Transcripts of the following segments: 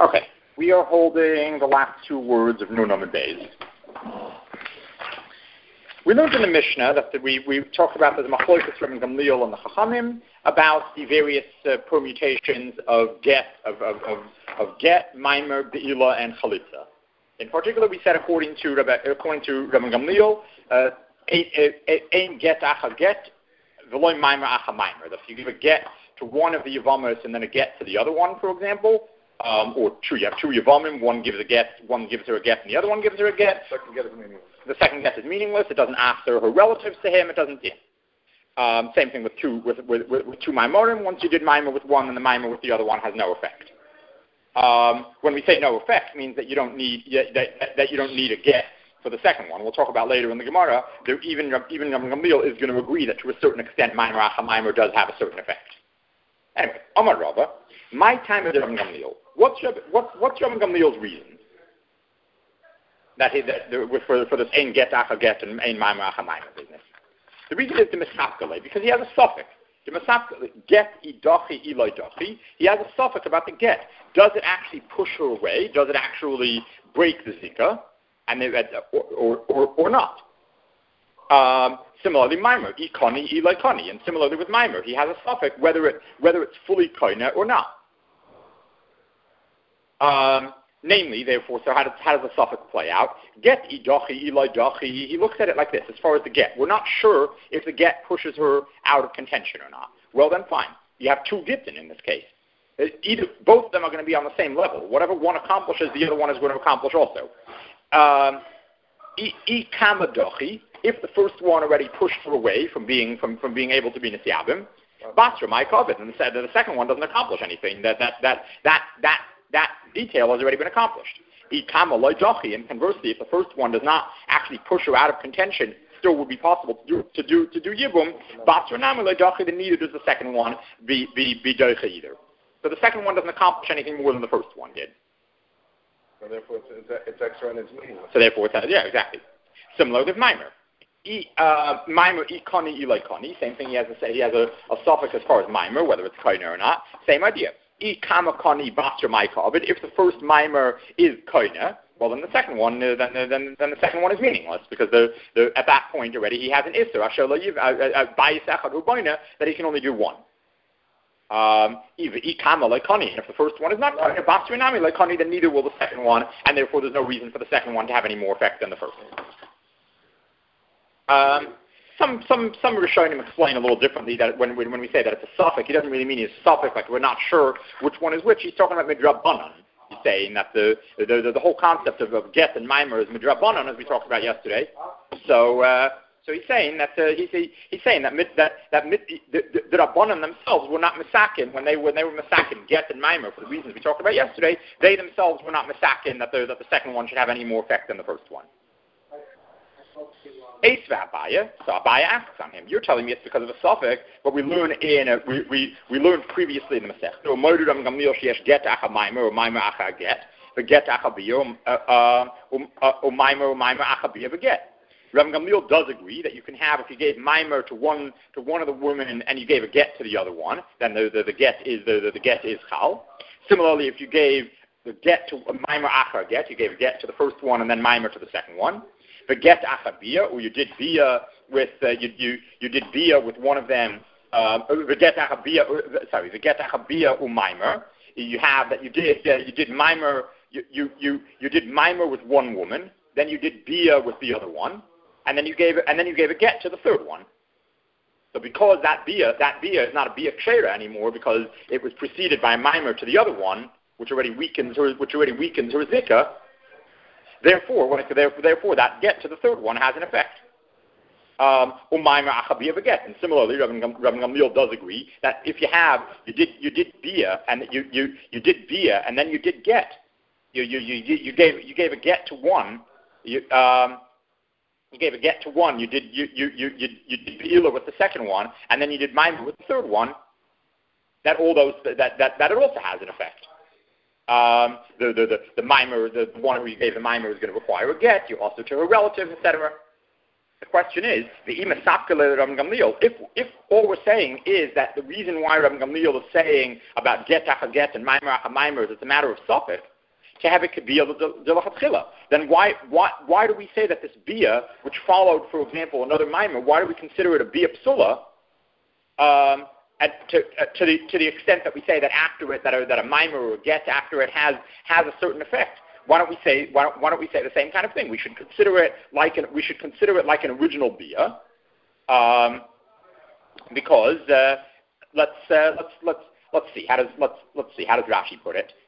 Okay, we are holding the last two words of Nun Amud Beis. We learned in the Mishnah that we talked about the Machlokes Rabban Gamliel and the Chachamim about the various permutations of get, Maimer, Be'ila, and Chalitza. In particular, we said according to Rabban Gamliel, ein get acha get, v'loy Maimer acha Maimer. That if you give a get to one of the Yavamos and then a get to the other one, for example, or you have two Yavamim, one gives her a get, and the other one gives her a get. The second get is meaningless. It doesn't answer her relatives to him. It doesn't. Yeah. Same thing with two Maimorim. Once you did Maimor with one, and the Maimor with the other one has no effect. When we say no effect, it means that you don't need that you don't need a get for the second one. We'll talk about later in the Gemara. Even Gamliel is going to agree that to a certain extent, Maimor does have a certain effect. Anyway, Amar Rava, my time is Rabban Gamliel. What's Rabban Gamliel's reason? For this ein get acha get and ein maimer acha maimer business. The reason is the misapkale, because he has a suffix. The misapkale, get idachi iloi dachi. He has a suffix about the get. Does it actually push her away? Does it actually break the zika? And or not? Similarly, maimer ikoni iloi koni, and similarly with maimer, he has a suffix whether it's fully koine or not. Namely, therefore, so how does the suffix play out? Get idachi, ilai dachi. He looks at it like this, as far as the get. We're not sure if the get pushes her out of contention or not. Well, then fine. You have two gittin in this case. Both of them are going to be on the same level. Whatever one accomplishes, the other one is going to accomplish also. If the first one already pushed her away from being able to be Nisyabim, Basra, my covet, and the second one doesn't accomplish anything. That detail has already been accomplished. And conversely, if the first one does not actually push her out of contention, still would be possible to do yibum. Then neither does the second one be doicha either. So the second one doesn't accomplish anything more than the first one did. So therefore, it's extra and it's meaningless. So therefore, exactly. Similar with Maimer. Maimer ikoni ilai koni. Same thing. He has a suffix as far as Maimer, whether it's koine or not. Same idea. If the first mimer is koine, well then the second one then the second one is meaningless because at that point already he has an isser that he can only do one. And if the first one is not koine, then neither will the second one, and therefore there's no reason for the second one to have any more effect than the first one. Some Rishonim explain a little differently that when we say that it's a suffix, he doesn't really mean it's a suffix, like we're not sure which one is which. He's talking about midrabanan. He's saying that the whole concept of get and mimer is midrabanan, as we talked about yesterday. So he's saying that the rabbanan themselves were not misakin when they were misakin get and mimer for the reasons we talked about yesterday. They themselves were not misakin that the second one should have any more effect than the first one. Abaya. So Abaya asks on him, you're telling me it's because of a suffix, but we learned previously in the Masech. So Modu Rabban Gamliel sheyesh get acha maimer or maimer acha get, the get acha bia or maimer acha bia get. Rabban Gamliel does agree that you can have, if you gave maimer to one of the women and you gave a get to the other one, then the get is chal. Similarly, if you gave the get to a maimer acha get, you gave a get to the first one and then maimer to the second one. The get achabia, or you did bia with you did bia with one of them. The get achabia umaimer. You have that you did mimer. You did mimer with one woman. Then you did bia with the other one, and then you gave a get to the third one. So because that bia is not a bia kshera anymore because it was preceded by a mimer to the other one, which already weakens her zika. Therefore, that get to the third one has an effect. And similarly, Rabban Gamliel does agree that if you did bia and you did bia and then you did get, you gave a get to one, you gave a get to one, you did beila with the second one, and then you did maimer with the third one. That it also has an effect. The mimer, the one who you gave the mimer is going to require a get. You also to her relatives, etc. The question is, the imasapkele Rabban Gamliel. If all we're saying is that the reason why Rabban Gamliel is saying about get acha get and mimer acha mimer is it's a matter of suffix, to have it bia l'chatchila. Then why do we say that this bia, which followed, for example, another mimer, why do we consider it a bia psula? To the extent that we say that after it, that a mimer or a get after it has a certain effect. Why don't we say the same kind of thing? We should consider it like an original bia, because let's see how does Rashi put it.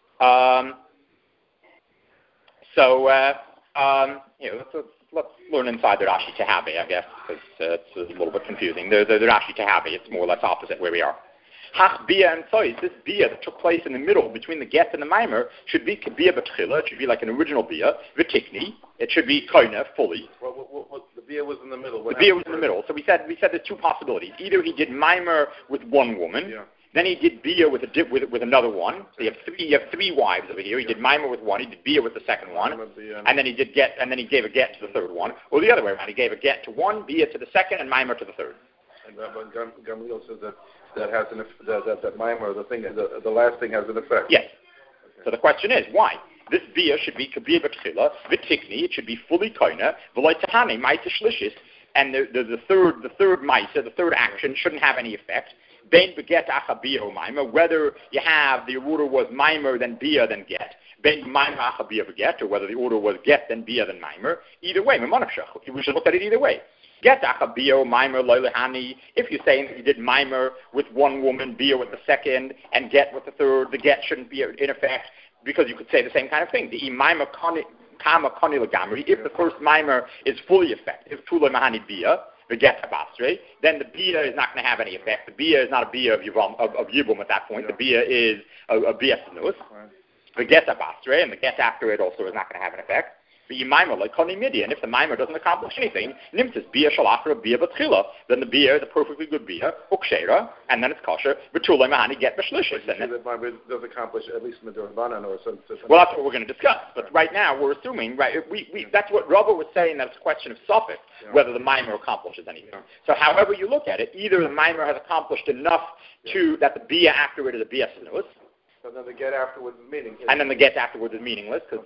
Let's learn inside the Rashi Tehabe, I guess, because it's a little bit confusing. The Rashi Tehabe, it's more or less opposite where we are. Hach bia and sois, this bia that took place in the middle between the get and the mimer should be bia betchila. It should be like an original bia. V'tikni, it should be koina fully. Well, the bia was in the middle. The bia was in the middle. So we said there's two possibilities. Either he did mimer with one woman, then he did bia with another one. So you have three wives over here. He did mimer with one, he did bia with the second one, and then he did get, and then he gave a get to the third one, or the other way around. He gave a get to one, bia to the second, and mimer to the third. And Gamliel says that has that mimer, the last thing has an effect. Yes. Okay. So the question is, why? This bia should be kabir b'tchila, v'tikni, it should be fully koina, v'loy tahane, ma'isa shlishis, and the third ma'isa, the third action shouldn't have any effect. Bein beget acha bia or mimer, whether you have the order was mimer then bia then get, bein mimer acha bia beget, or whether the order was get then bia then mimer. Either way, we should look at it either way. Get acha bia or mimer loylehani. If you're saying that you did mimer with one woman, bia with the second, and get with the third, the get shouldn't be in effect, because you could say the same kind of thing. The mimer kama koni lagamri. If the first mimer is fully effective, tulay mahani bia, the get abastre, then the bia is not going to have any effect. The bia is not a bia of yibum at that point. The bia is a bia sinus. The get abastre, and the get after it also is not going to have an effect. The mimer like koni midian. If the mimer doesn't accomplish anything, nimtzis bia shalachra bia batchila, then the bia is a perfectly good bia, ukshera, and then it's kosher. V'tulay mahani get b'shlishis. And that mimer does accomplish at least midurbanan or some. Well, that's what we're going to discuss. But right now we're assuming, right? We that's what Rava was saying. That it's a question of suffix, whether the mimer accomplishes anything. So, however you look at it, either the mimer has accomplished enough to that the bia after it is a bia sinus. And then the get afterwards is meaningless. And then the get afterwards is meaningless because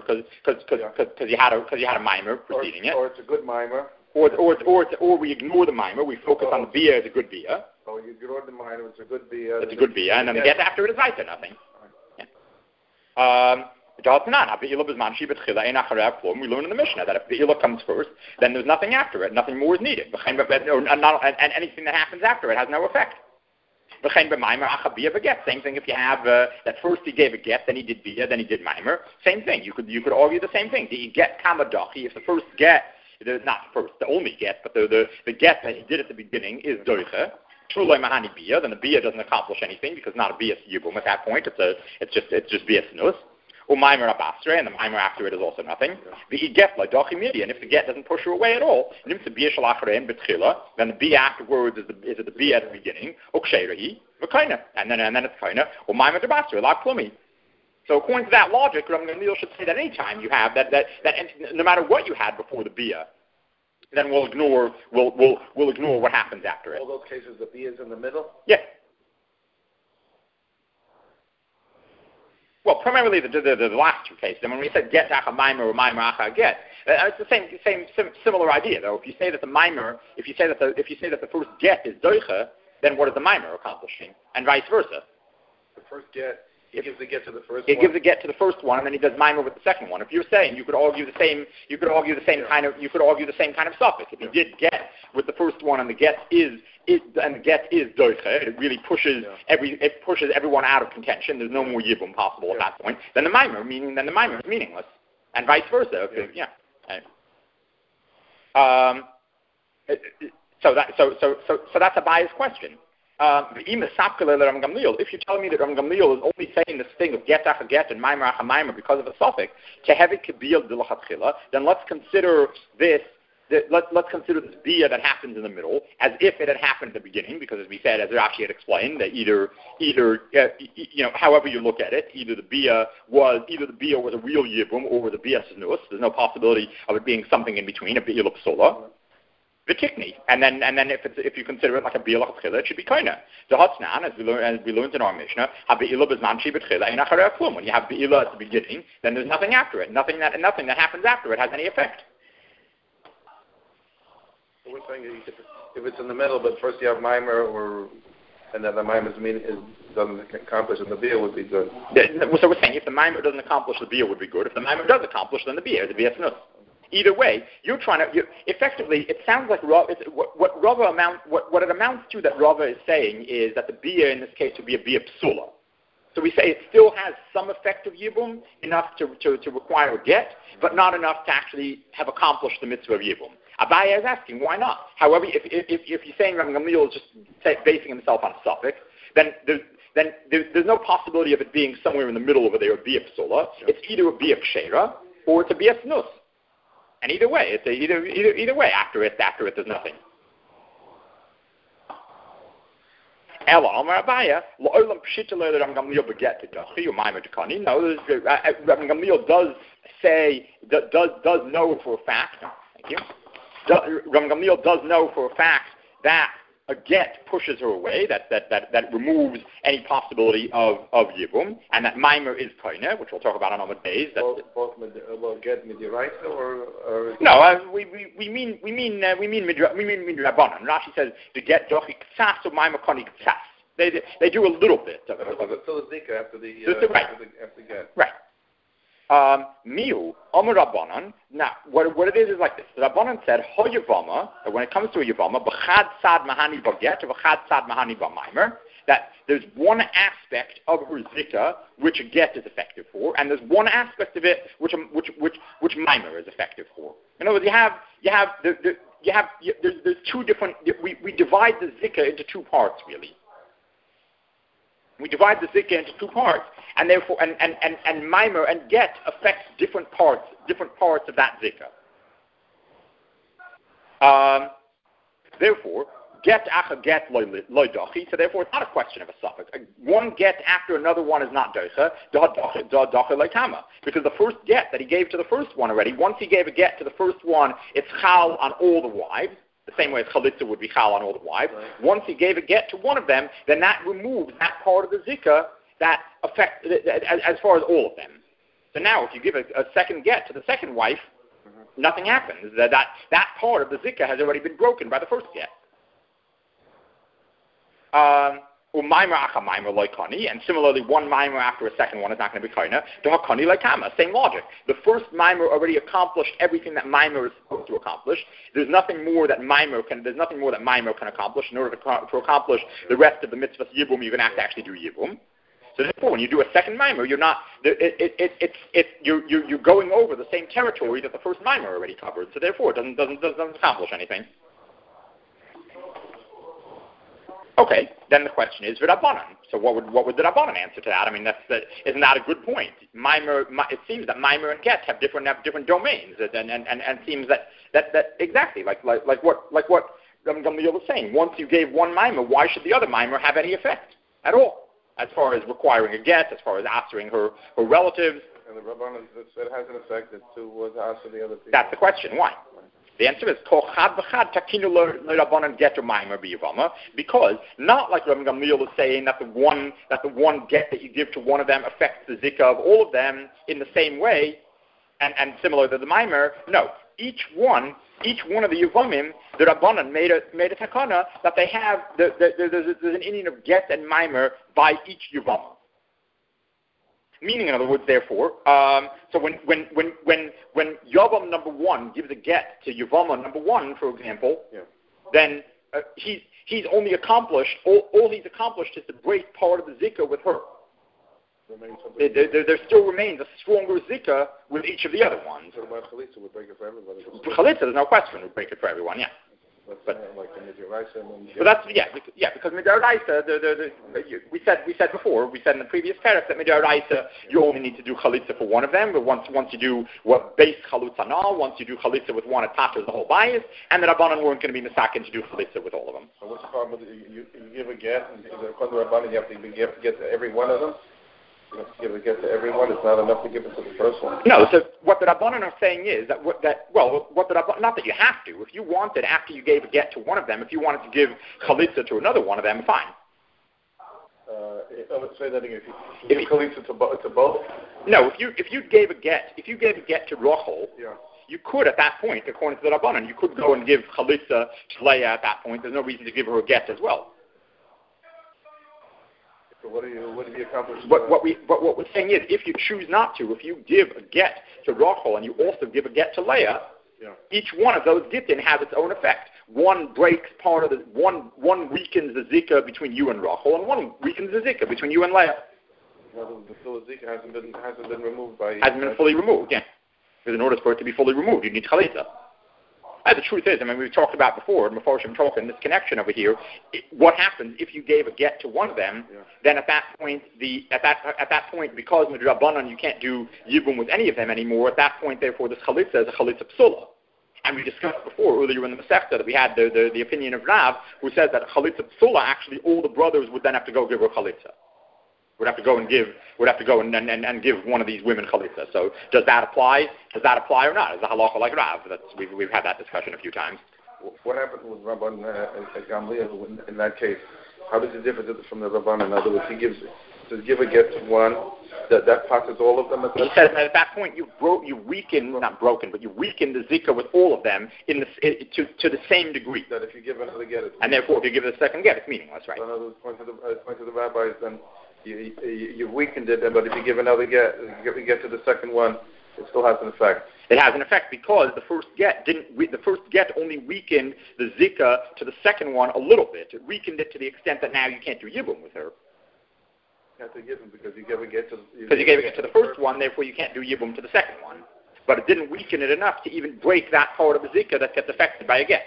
you had a mimer preceding it. Or it's a good mimer. Or we ignore the mimer. We focus on the bia as a good bia. Oh, you ignore the mimer. It's a good bia. It's a good bia, and then the get after it is either nothing. We learn in the Mishnah that if the Ila comes first, then there's nothing after it. Nothing more is needed. And anything that happens after it has no effect. Same thing if you have that first he gave a get, then he did bia, then he did mimer. Same thing. You could argue the same thing. The get kamadachi, if the first get, not first, the only get, but the get that he did at the beginning is doiche. Trulay mahani bia, then the bia doesn't accomplish anything because not a bia yibum at that point. It's just bia sinus. Or mimer abastre, and the mimer after it is also nothing. The get like dochi midian, if the get doesn't push her away at all, nimtza bia shalachrein betchila, then the bia afterwards is the bia at the beginning. Uksherahi, v'kaina, and then it's kaina. Or mimer abastre, la plumi. So according to that logic, Rav Gamliel should say that any time you have that no matter what you had before the bia, then we'll ignore what happens after it. All those cases, the bia is in the middle. Yeah. Well, primarily the last two cases. And when we said get acha mimer or mimer acha get, it's the similar idea though. If you say that the mimer, if you say that the first get is doicha, then what is the mimer accomplishing, and vice versa? The first get. He gives the get to the first one. He gives the get to the first one, and then he does mimer with the second one. If you're saying you could argue the same kind of suffix. If you did get with the first one, and the get is doiche, it really pushes everyone out of contention. There's no more yibum possible at that point. Then the mimer is meaningless, and vice versa. So that's a biased question. If you're telling me that Rav Gamliel is only saying this thing of get acha get and mimer acha mimer because of a suffix, then let's consider this. Let's consider this bia that happens in the middle as if it had happened at the beginning, because as we said, as Rashi had explained, that either however you look at it, either the bia was a real yibum or was a bia sinus. There's no possibility of it being something in between, a bia l'psola. V'tikni. And then if you consider it like a bi'ila b'tchila, it should be koina. The hotznan, as we learned in our Mishnah, ha-bi'ila b'zman shi b'tchila, ein acharei klum. When you have bi'ila at the beginning, then there's nothing after it. Nothing that happens after it has any effect. So we're saying if it's in the middle, but first you have mimer, and then the mimer doesn't accomplish, and the beer would be good. So we're saying if the mimer doesn't accomplish, the beer would be good. If the mimer does accomplish, then the beer snus. Either way, you're trying to effectively. It sounds like what it amounts to that Rava is saying is that the beer in this case would be a beer psula. So we say it still has some effect of yibum, enough to require a get, but not enough to actually have accomplished the mitzvah of yibum. Abaya is asking, why not? However, if you're saying Rabbi Gamliel is just basing himself on a suffix, then there's no possibility of it being somewhere in the middle over there, a bia psula. Yeah. It's either a bia kshera or it's a bia snus. And either way, it's either way. After it, there's nothing. Ella Amar Abaya, La'olam Pshita Lo Rabbi Gamliel beget Dachi or Maimer Dekani. No, Rabbi Gamliel does know for a fact. Thank you. Rabbi Gamliel does know for a fact that a get pushes her away, that removes any possibility of yibum, and that mimer is koine, which we'll talk about on Amud Beis. Both get midiraisa or no, we mean midrabanan. Rashi says to get dochi ktsas or mimer koni ktsas. They do a little bit of it. So the zika after the get. Right. Miu, Omer Rabbanan. Now, what it is like this. The Rabbanan said, Ho Yavama, when it comes to a Yavama, B'chad Sad Mahani Baget, or B'chad Sad Mahani B'maimer, that there's one aspect of her zika which a get is effective for, and there's one aspect of it which Maimer is effective for. In other words, there's two different, we divide the zika into two parts, really. We divide the zikah into two parts, and therefore, and mimer and get affects different parts of that zikah. Therefore, get acha get loy dochi. So therefore, it's not a question of a suffix. One get after another one is not docha. Docha leikama, because the first get that he gave to the first one already. Once he gave a get to the first one, it's chal on all the wives. The same way as chalitza would be chal on all the wives. Right. Once he gave a get to one of them, then that removes that part of the zikah that affects, as far as all of them. So now, if you give a second get to the second wife, nothing happens. That part of the zikah has already been broken by the first get. And similarly, one mimer after a second one is not going to be koina. Same logic. The first mimer already accomplished everything that mimer is supposed to accomplish. There's nothing more that mimer can accomplish. In order to accomplish the rest of the mitzvah yibum, you're going to have to actually do yibum. So therefore, when you do a second mimer, you're not. You're going over the same territory that the first mimer already covered. So therefore, it doesn't accomplish anything. Okay, then the question is Rabbanan. So what would the Rabbanan answer to that? I mean, isn't that a good point? It seems that mimer and get have different domains, and it seems that exactly like what Rabbi Gamliel was saying. Once you gave one mimer, why should the other mimer have any effect at all, as far as requiring a get, as far as answering her relatives? And the Rabbanan said it has an effect to answer the other people. That's the question. Why? The answer is because not like Rabbi Gamliel is saying that the one get that you give to one of them affects the zikah of all of them in the same way, and similar to the mimer. No, each one of the Yevamim, the Rabbanan made a takana that they have. There's an Indian of get and mimer by each Yevamah. Meaning, in other words, therefore, so when Yavam number one gives a get to Yavama number one, for example, then he's only accomplished, all he's accomplished is to break part of the zikah with her. There still remains a stronger zikah with each of the other ones. What about Chalitza? Would break it for everybody? Chalitza, there's no question, would break it for everyone, yeah. But like the Midiraisa. But that's because Midiraisa, we said in the previous paragraph that Midiraisa you only need to do chalitza for one of them, but once you do base chalutzanal, once you do chalitza with one, it touches the whole bias, and the Rabbanan weren't going to be misakin to do chalitza with all of them. So what's the problem with you give a get, and according to Rabbanan you have to get every one of them? You have to give a get to everyone. It's not enough to give it to the first one. No, so what the Rabbanan are saying is what the Rabbanan, not that you have to. If you wanted, after you gave a get to one of them, if you wanted to give chalitza to another one of them, fine. Let's say that again. If you give chalitza to both? No, if you gave a get to Rachel, yeah. You could at that point, according to the Rabbanan, you could go and give chalitza to Leah at that point. There's no reason to give her a get as well. So what have you accomplished? What we're saying is, if you choose not to, if you give a get to Rachel and you also give a get to Leah, yeah. Each one of those gittin has its own effect. One breaks part of the one weakens the zikah between you and Rachel, and one weakens the zikah between you and Leah. Well, the zikah hasn't been removed by. Hasn't been fully removed, yeah. Because in order for it to be fully removed, you need chalitza. The truth is, we've talked about before, and before I'm talking this connection over here. What happens if you gave a get to one of them? Yeah. Then at that point, because midrabanan you can't do yibum with any of them anymore. At that point, therefore, this chalitza is a chalitza psula. And we discussed before earlier in the Masechta that we had the opinion of Rav, who says that chalitza psula, actually all the brothers would then have to go give her chalitza. Would have to go and give one of these women chalitza. So does that apply? Does that apply or not? Is the halacha like Rav? We've had that discussion a few times. What happened with Rabban Gamliel in that case? How does it differ from the Rabban? In other words, he gives to give a get to one that passes all of them. He says that at that point you weaken the zikah with all of them to the same degree. That if you give another get, and therefore if you give it a second get, it's meaningless, right? So point to the rabbis, then you've weakened it, but if you give another get, you get to the second one, it still has an effect. It has an effect because the first get only weakened the zikah to the second one a little bit. It weakened it to the extent that now you can't do yibum with her. You have to give him because you gave a get to the first one, therefore you can't do yibum to the second one. But it didn't weaken it enough to even break that part of the zikah that gets affected by a get.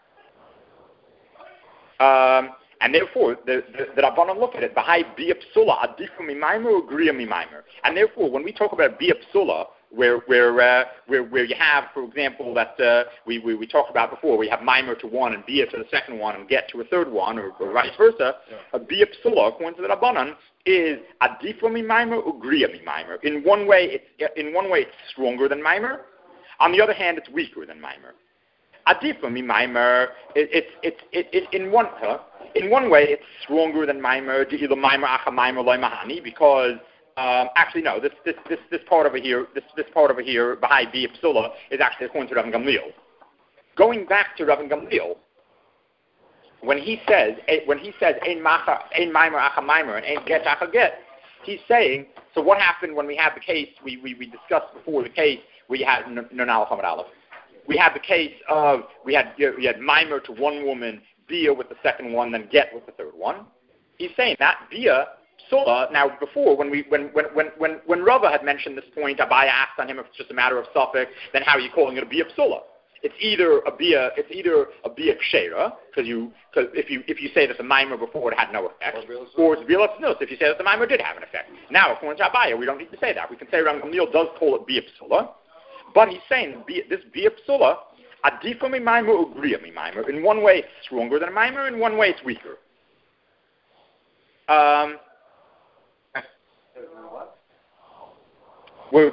And therefore, the Rabbanan look at it, Bahai Bia Psula, Adifu Mimaimer or Griya Mimaimer. And therefore, when we talk about Bia Psula, where you have, for example, that we talked about before, we have Maimer to one and Bia to the second one and get to a third one, or vice versa, a Bia Psula, according to the Rabbanan, is Adifu Mimaimer or Griya Mimaimer. In one way, it's stronger than Maimer. On the other hand, it's weaker than Maimer. Adifu Mimaimer, in one way, it's stronger than Maimer, because actually no, this part over here, Bahai Bia Psula, is actually according to Rav Gamliel. Going back to Rav Gamliel, when he says ein Maimer acha Maimer and ein get acha get, he's saying, so what happened when we had the case we discussed before, the case where you had Nonal Hamad Aleph. We had the case of we had Maimer to one woman, Bia with the second one, then get with the third one. He's saying that Bia Psula. Now, before when Rava had mentioned this point, Abaya asked on him if it's just a matter of suffix, then how are you calling it a Bia Psula? It's either a Bia Kshera, because if you say that the Maimer before it had no effect, or it's Bia Lepsnus if you say that the Maimer did have an effect. Now, according to Abaya, we don't need to say that. We can say Rav Gamliel does call it Bia Psula. But he's saying this Bia Psula, Adifa Mimaimer or Griya Mimaimer. In one way it's stronger than a Maimer, in one way it's weaker. We're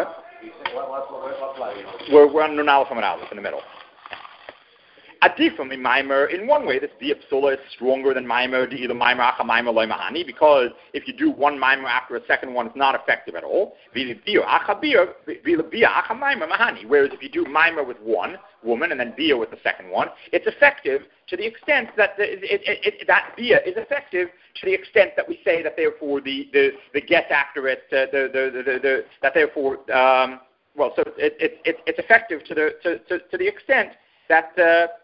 on Nun Aleph Amud Aleph in the middle. Adifa Mimaimer, in one way, this Bia Psula is stronger than Maimer, either Maimer acha Maimer loy mahani, because if you do one Maimer after a second one, it's not effective at all. Bia acha Maimer mahani. Whereas if you do Maimer with one woman and then Bia with the second one, it's effective to the extent that that Bia is effective to the extent that we say that therefore the get after it, that therefore so it's effective to the extent that.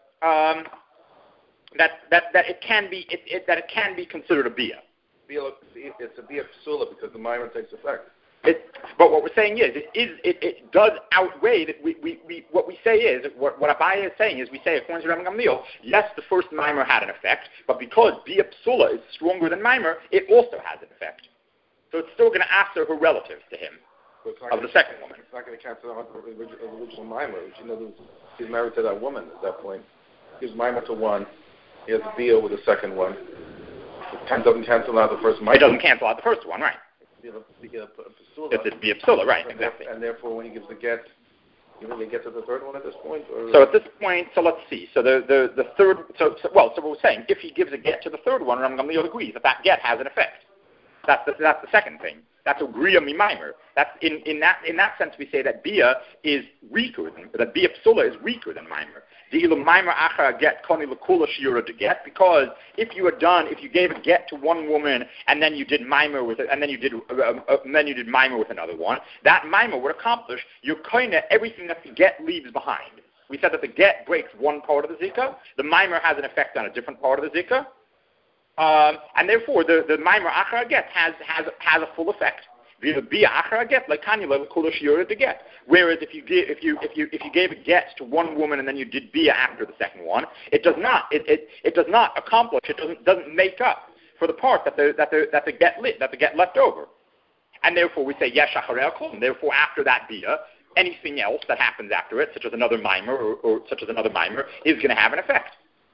That it can be considered a bia. It's a bia psula because the Maimer takes effect. But what we're saying is, it does outweigh that. What we say is what Abaya is saying is we say according to Rav Gamliel, yes, the first Maimer had an effect, but because bia psula is stronger than Maimer, it also has an effect. So it's still going to answer her relatives to him of the second woman. It's not going to cancel out the original Maimer. He's married to that woman at that point. Gives Maimer to one. He has a Bia with the second one. It doesn't cancel out the first Maimer. It doesn't cancel out the first one, right? It's be a psula, right? Exactly. And therefore, when he gives the get, you really get to the third one at this point? Or? So at this point, so let's see. So the third, so what we're saying, if he gives a get to the third one, Ram Gamliel agrees that get has an effect. That's the second thing. That's Ugriya Mimaimer. That's in that sense we say that Bia is weaker than that Bia Psula is weaker than Mimer. Mimer Achar get Koni Lakula Shiura to get, because if you gave a get to one woman and then you did Mimer with it, and then you did Mimer with another one, that Mimer would accomplish your kinda everything that the get leaves behind. We said that the get breaks one part of the Zika, the Mimer has an effect on a different part of the Zika. And therefore, the Mimer Achar get has a full effect. The Bia Achar get like Kanila Kula Shiura to get. Whereas if you gave a get to one woman and then you did Bia after the second one, it does not accomplish. It doesn't make up for the part that the get left over. And therefore, we say Yesh Acharei Klum. Therefore, after that Bia, anything else that happens after it, such as another Mimer or such as another Mimer, is going to have an effect.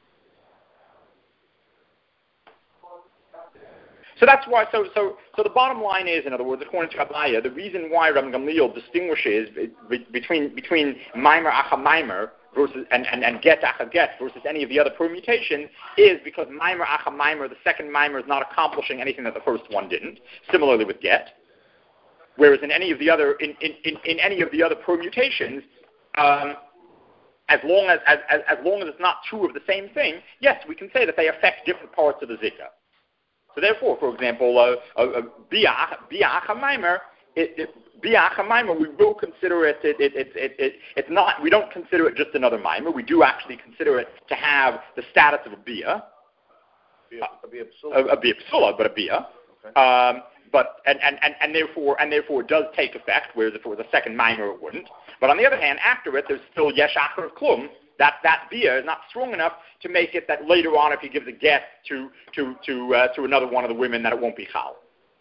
So that's why. So the bottom line is, in other words, according to Abaye, the reason why Rabbi Gamliel distinguishes between Maimer Acha Maimer versus and Get Acha Get versus any of the other permutations is because Maimer Acha Maimer, the second Maimer, is not accomplishing anything that the first one didn't. Similarly with Get, whereas in any of the other any of the other permutations. As long as it's not true of the same thing, yes, we can say that they affect different parts of the Zika. So therefore, for example, Bia Acha Maimer, we will consider it. It's not. We don't consider it just another Maimer. We do actually consider it to have the status of a Bia. A Bia Psula, but a Bia. Okay. And therefore it does take effect. Whereas if it was a second Maimer, it wouldn't. But on the other hand, after it, there's still Yesh Achar Klum. That Bia is not strong enough to make it that later on, if he gives a get to another one of the women, that it won't be chal.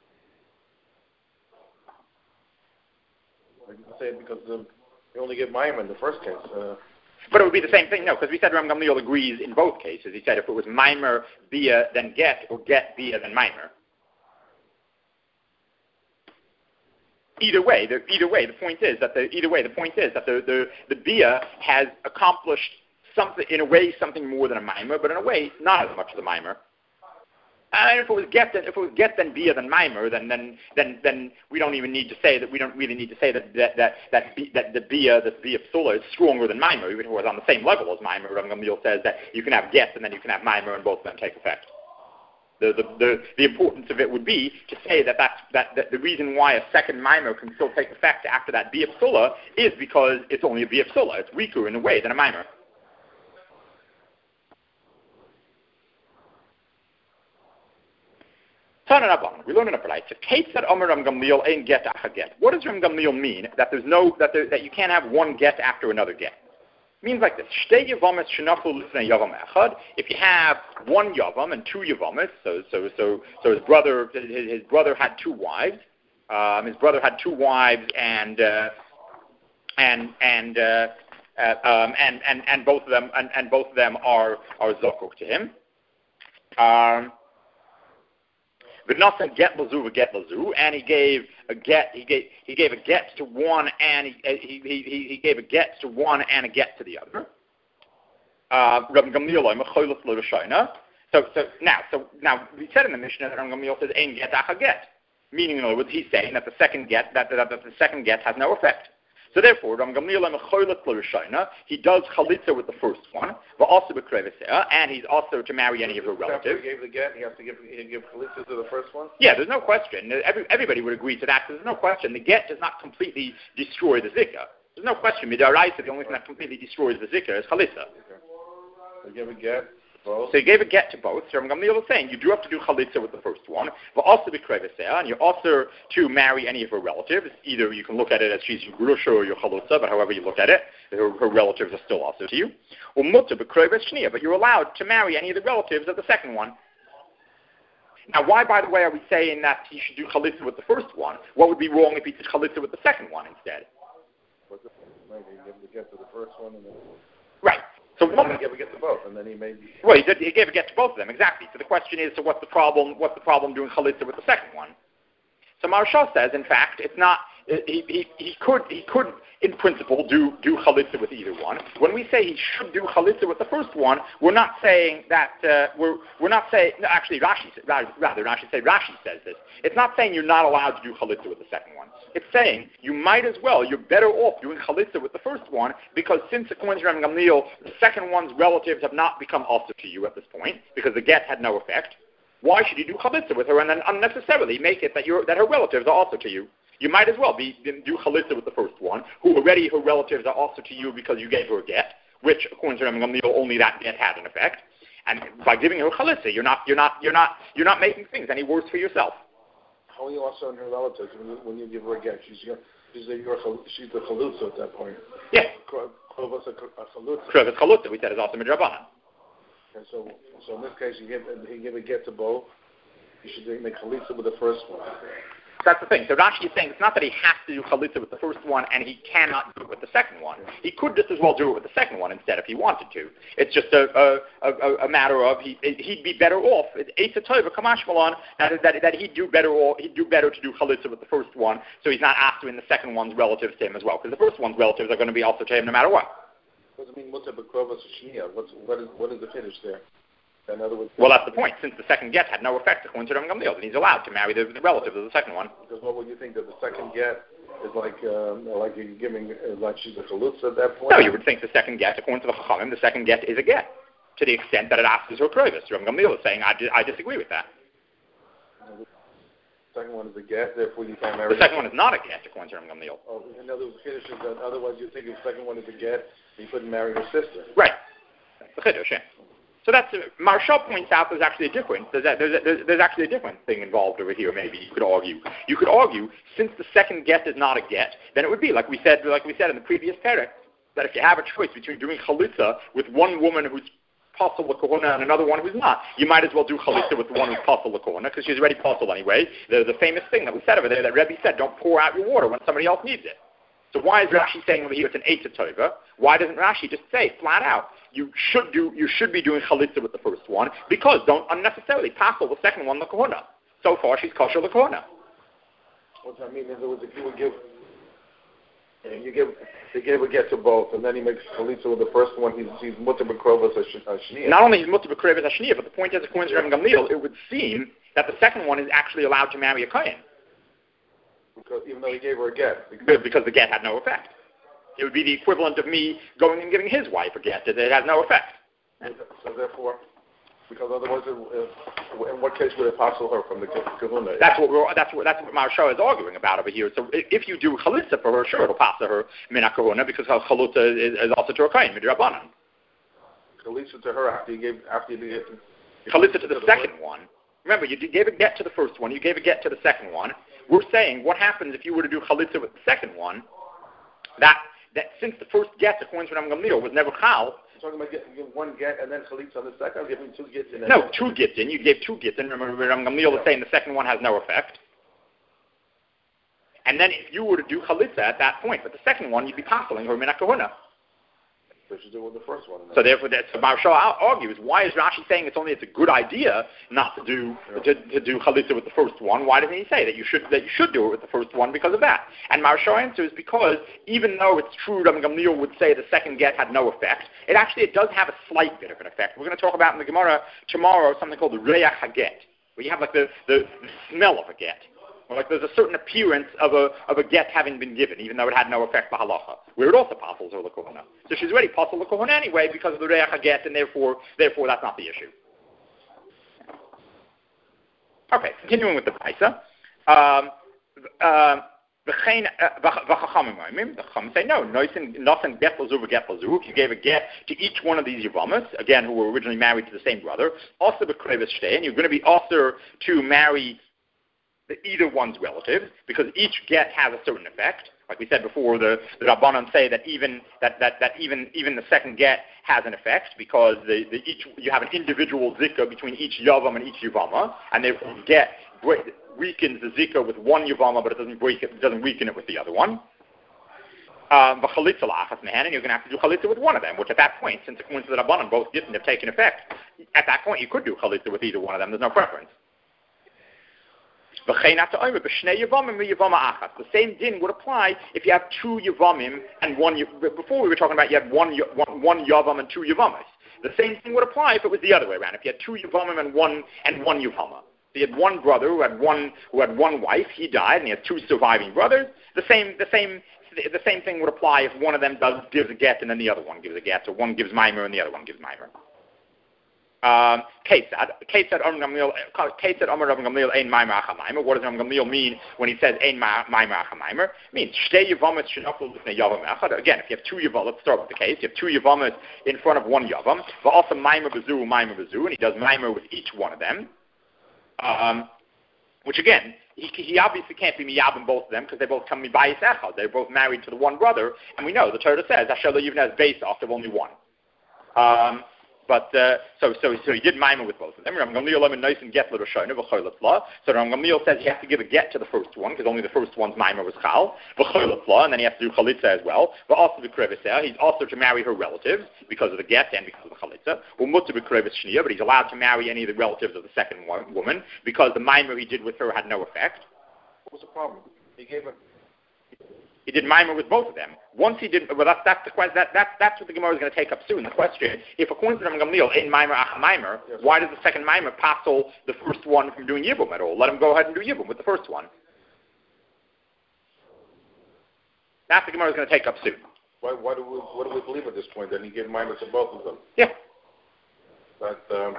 I can say it because you only give Maimer in the first case. But it would be the same thing, no, because we said Ram Gamliel agrees in both cases. He said if it was Maimer Bia then get, or get Bia then Maimer. Either way, the point is that the Bia has accomplished something in a way, something more than a Maimer, but in a way, not as much as a Maimer. And if it was get then Bia then Maimer, then we don't even need to say that. We don't really need to say that the Bia Psula is stronger than Maimer, even if it was on the same level as Maimer. Rav Gamliel says that you can have get and then you can have Maimer, and both of them take effect. The importance of it would be to say that the reason why a second Maimer can still take effect after that Bia Psula is because it's only a Bia Psula. It's weaker in a way than a Maimer. We learn in a Braita. What does Ram Gamliel mean that that you can't have one get after another get? It means like this: if you have one yavam and two yavamas, so his brother had two wives. His brother had two wives, and both of them are zokuk to him. V'nasan get lazu, and he gave a get. He gave a get to one, and he gave a get to one and a get to the other. Rabbi Gamliel mecholef lo rishona. So now we said in the Mishnah that Rabbi Gamliel says ein get acha get, meaning in other words he's saying that the second get has no effect. So therefore, Rabbi Gamliel mecholef lo rishona, he does chalitza with the first one, but also b'krevesea, and he's also to marry any of her relatives. After he gave the get, he has to give chalitza to the first one? Yeah, there's no question. Everybody would agree to that. There's no question. The get does not completely destroy the zikah. There's no question. Midaraisa, the only thing that completely destroys the zikah is chalitza. Okay. So he gave a get to both? So he gave a get to both. So Rabbi Gamliel was saying you do have to do chalitza with the first one, but also b'krevesea, and you're also to marry any of her relatives. Either you can look at it as she's your grusha or your chalutza, but however you look at it, her relatives are still also to you. Or mutter b'kreves shniya, but you're allowed to marry any of the relatives of the second one. Now, why, by the way, are we saying that he should do chalitza with the first one? What would be wrong if he did chalitza with the second one instead? Maybe he gave a get to the first one and then... Right. So he gave a get to both, and then he made... Well, he gave a get to both of them, exactly. So the question is, so what's the problem doing chalitza with the second one? So Maharsha says, in fact, it's not. He could in principle do chalitza with either one. When we say he should do chalitza with the first one, we're not saying that we're not saying. No, actually, Rashi says this. It's not saying you're not allowed to do chalitza with the second one. It's saying you might as well. You're better off doing chalitza with the first one because since according to Rabbi Gamliel, the second one's relatives have not become also to you at this point because the get had no effect. Why should you do chalitza with her and then unnecessarily make it that her relatives are also to you? You might as well do chalitza with the first one, who already her relatives are also to you because you gave her a get, which according to Rabbi Gamliel only that get had an effect. And by giving her chalitza, you're not making things any worse for yourself. How are you also in her relatives when you give her a get? She's the chalutza at that point. Yeah. Krovas a chalutza. Krovas chalutza, we said, is also midrabanan. Okay, so in this case, he gave a get to both. You should make chalitza with the first one. That's the thing. So Rashi is saying it's not that he has to do chalitza with the first one and he cannot do it with the second one. He could just as well do it with the second one instead if he wanted to. It's just a matter of he'd be better off. It's Eitz Tova Kamash Malon that he'd do better to do chalitza with the first one, so he's not asked to in the second one's relatives to him as well, because the first one's relatives are going to be also to him no matter what. What does it mean mutter b'krovas shniya? What is the finish there? In other words, well, that's the point. Since the second get had no effect according to Rabbi Gamliel, then he's allowed to marry the relative of the second one. Because what would you think that the second get is like you're giving like she's a chalutza at that point? No, you would think the second get, according to the Chachamim, the second get is a get to the extent that it asks her krovus. Rabbi Gamliel is saying I disagree with that. The second one is a get, therefore you can't marry. The second one is not a get according to Rabbi Gamliel. Oh, in other words, the Kiddush is that otherwise you think if the second one is a get, you couldn't marry her sister. Right. The Kiddush, yeah. So that's Maharsha points out there's actually a difference. There's actually a different thing involved over here. Maybe you could argue. You could argue since the second get is not a get, then it would be like we said in the previous parak that if you have a choice between doing chalitza with one woman who's possible l'kohuna and another one who's not, you might as well do chalitza with the one who's possible l'kohuna because she's already possible anyway. The famous thing that we said over there that Rebbe said, don't pour out your water when somebody else needs it. So why is Rashi saying over here it's an Eitz Tova? Why doesn't Rashi just say flat out, you should be doing chalitza with the first one because don't unnecessarily tackle the second one l'kohuna. So far she's kosher l'kohuna. What I mean is, if you would they gave a get to both, and then he makes chalitza with the first one. He's mutter b'krovas hashniya. Not only he's mutter b'krovas hashniya, but the point is, according to Rabbi Gamliel, it would seem that the second one is actually allowed to marry a kohen. Because even though he gave her a get. Because the get had no effect. It would be the equivalent of me going and giving his wife a get. It has no effect. So therefore, because otherwise, in what case would it passel her from the kahuna? That's what Maharsha is arguing about over here. So if you do chalitza for her, sure, it'll pass her min kahuna because her chalutza is also to a kohen midrabanan. Chalitza to her after you gave chalitza to the second one. Remember, you gave a get to the first one. You gave a get to the second one. We're saying what happens if you were to do chalitza with the second one, that since the first get, according to Rabbi Gamliel, was never chal. You're talking about getting one get and then chalitza on the second, or giving two gets in? No, two gets in. You gave two gets in. Remember, Rabbi Gamliel is saying the second one has no effect. And then if you were to do chalitza at that point, but the second one, you'd be passing her min kahuna. So you should do it with the first one. So therefore, Maharsha argues, why is Rashi saying it's a good idea not to do chalitza with the first one? Why doesn't he say that you should do it with the first one because of that? And Maharsha answers because even though it's true Rabbi Gamliel would say the second get had no effect, it does have a slight bit of an effect. We're going to talk about in the Gemara tomorrow something called the reach haget, where you have like the smell of a get. Like there's a certain appearance of a get having been given, even though it had no effect b'halacha, where it also passes her l'kohuna. So she's already passed l'kohuna anyway because of the reach haget, and therefore that's not the issue. Okay, continuing with the Paisa. The Chacham say no, nothing get l'zuv get l'zuv. You gave a get to each one of these Yavamas, again, who were originally married to the same brother. Also b'krevis shtei, and you're going to be also to marry either one's relative, because each get has a certain effect. Like we said before, the Rabbanan say that even the second get has an effect because you have an individual zikah between each yavam and each yavama, and therefore get weakens the zikah with one yavama, but it doesn't weaken it with the other one. And you're going to have to do chalitza with one of them, which at that point, since according to the Rabbanan both didn't have taken effect, at that point you could do chalitza with either one of them. There's no preference. The same din would apply if you have two Yavamim and one. Before we were talking about you had one Yavam and two Yavamas. The same thing would apply if it was the other way around. If you had two Yavamim and one Yavama. So you had one brother who had one wife. He died, and he had two surviving brothers. The same thing would apply if one of them gives a get and then the other one gives a get, or one gives mimer and the other one gives mimer. Kate said, Amar Rav Gamliel ein mimer acha mimer. What does Rav Gamliel mean when he says ein mimer acha mimer? It means shtei yavamas shenaflu l'fnei yavam echad. Again, if you have two yavam, let's start with the case. You have two yavamas in front of one yavam. But also mimer bezu, and he does mimer with each one of them. Which again, he obviously can't be miyabim both of them because they both come mibayis echad. They're both married to the one brother, and we know the Torah says Asher lo yivneh as base off of only one. So he did mimer with both of them. Rav Gamliel says you have to give a get to the first one because only the first one's mimer was chal, and then he has to do chalitza as well. But also he's also to marry her relatives because of the get and because of the chalitza. But he's allowed to marry any of the relatives of the second woman because the mimer he did with her had no effect. What was the problem? He did mimer with both of them. Once he did, well, that's the question. That's what the Gemara is going to take up soon. The question: if according to Rav Gamliel, in mimer ach mimer, yes, why does the second mimer passel the first one from doing yibum at all? Let him go ahead and do yibum with the first one. That's the Gemara is going to take up soon. What do we believe at this point? That he gave mimer to both of them? Yeah. But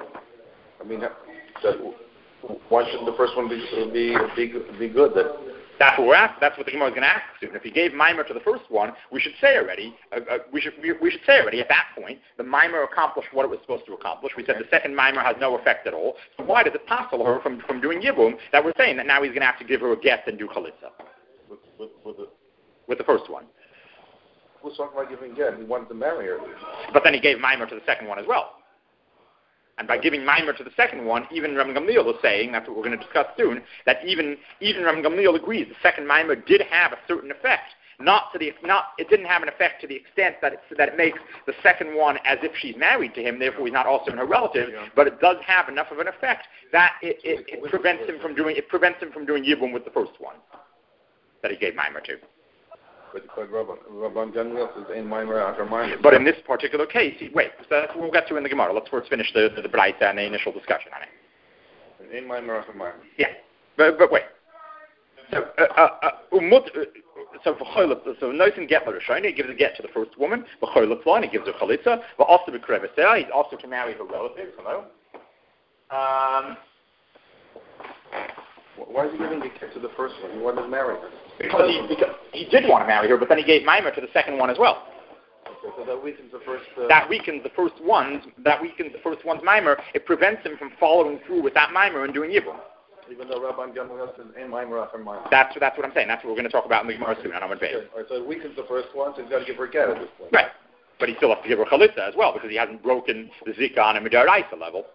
why shouldn't the first one be good then? That's what we're asking. That's what the Gemara is going to ask soon. If he gave mimer to the first one, we should say already. We should say already at that point the mimer accomplished what it was supposed to accomplish. We said the second mimer has no effect at all. So why does it passel her from doing yibum? That we're saying that now he's going to have to give her a get and do chalitza with the first one. Who's talking about giving get? He wanted to marry her. But then he gave mimer to the second one as well. And by giving mimer to the second one, even Rav Gamliel is saying, that's what we're going to discuss soon, that even Rav Gamliel agrees the second mimer did have a certain effect. It didn't have an effect to the extent that it makes the second one as if she's married to him, therefore he's not also in her relative, but it does have enough of an effect that it prevents him from doing yibum with the first one that he gave mimer to. But in this particular case, wait, so that's what we'll get to in the Gemara. Let's first finish the Braita and the initial discussion on it. Yeah, but wait. So Nosen get L'Rishona, he gives a get to the first woman. V'choylot he gives her chalitza. V'also b'kreveseh, he's also to marry her relatives. Hello. Why is he giving the get to the first one? He wanted to marry her. Because he did want to marry her, but then he gave mimer to the second one as well. Okay, so that weakens the first. That weakens the first one's mimer. It prevents him from following through with that mimer and doing yibum. Even though Rabban Gamliel says ein mimer after mimer. That's what I'm saying. That's what we're going to talk about in the Gemara soon on Amud Beis. Okay. Right, so it weakens the first one, so he's got to give her get at this point. Right, but he still has to give her chalitza as well because he hasn't broken the zika on a midaraisa level.